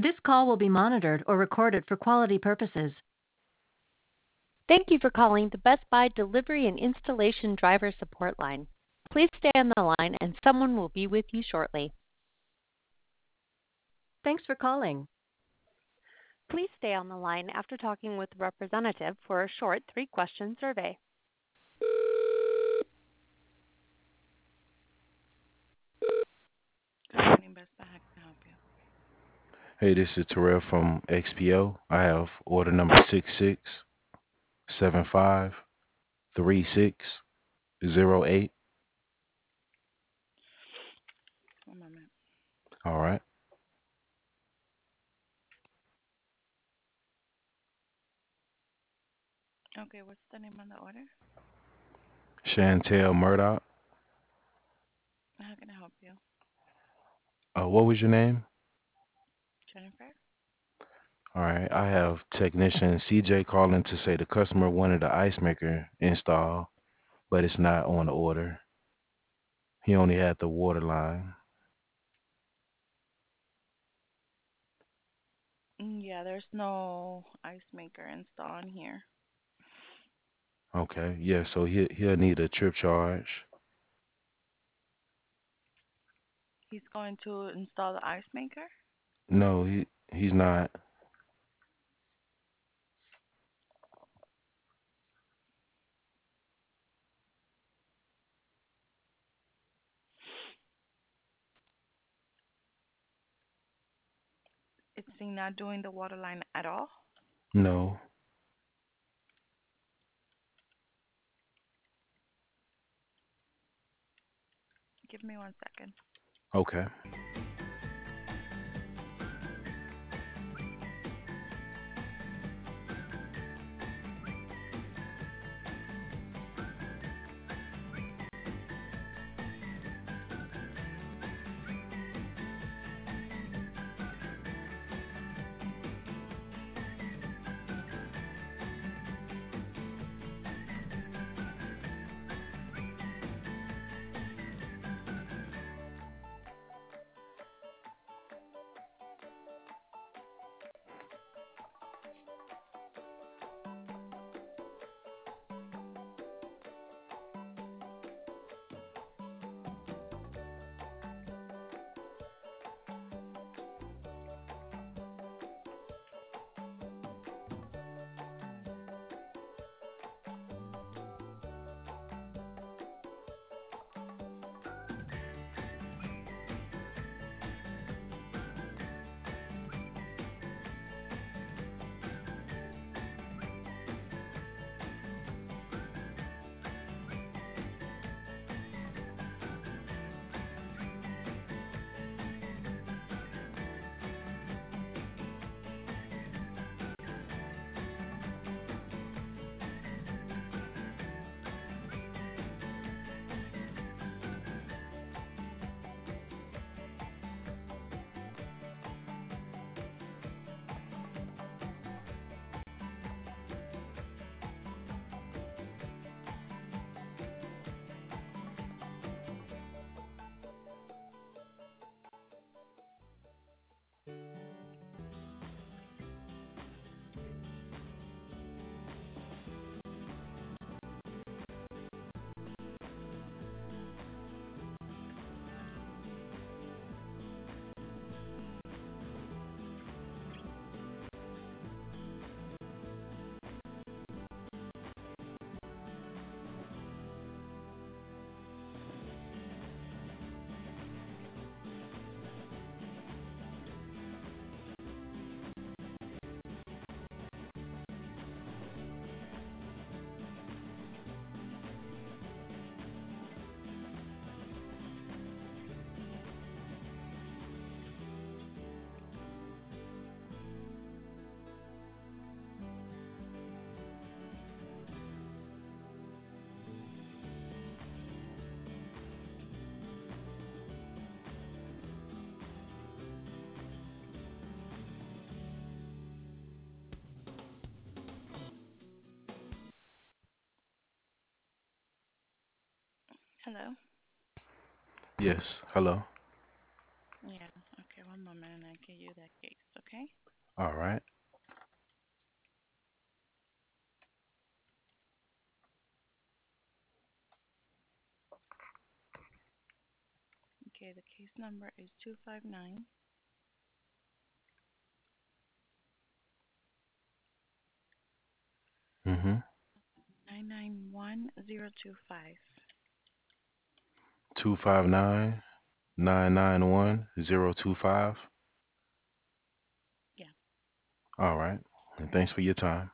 This call will be monitored or recorded for quality purposes. Thank you for calling the Best Buy Delivery and Installation Driver Support Line. Please stay on the line and someone will be with you shortly. Thanks for calling. Please stay on the line after talking with a representative for a short 3-question survey. Good morning, Best Buy. How can I help you? Hey, this is Terrell from XPO. I have order number 66753608. One moment. All right. Okay, what's the name on the order? Chantel Murdoch. How can I help you? What was your name? Jennifer? All right. I have technician CJ calling to say the customer wanted the ice maker installed, but it's not on the order. He only had the water line. Yeah, there's no ice maker installed on here. Okay. Yeah. So he'll need a trip charge. He's going to install the ice maker? No, he's not. Is he not doing the water line at all? No. Give me 1 second. Okay. Hello? Yes. Hello. Yeah, okay, one moment and I get you that case, okay? All right. Okay, the case number is 259 Mm-hmm. 991 025. 259-991-025. Yeah. All right. And thanks for your time.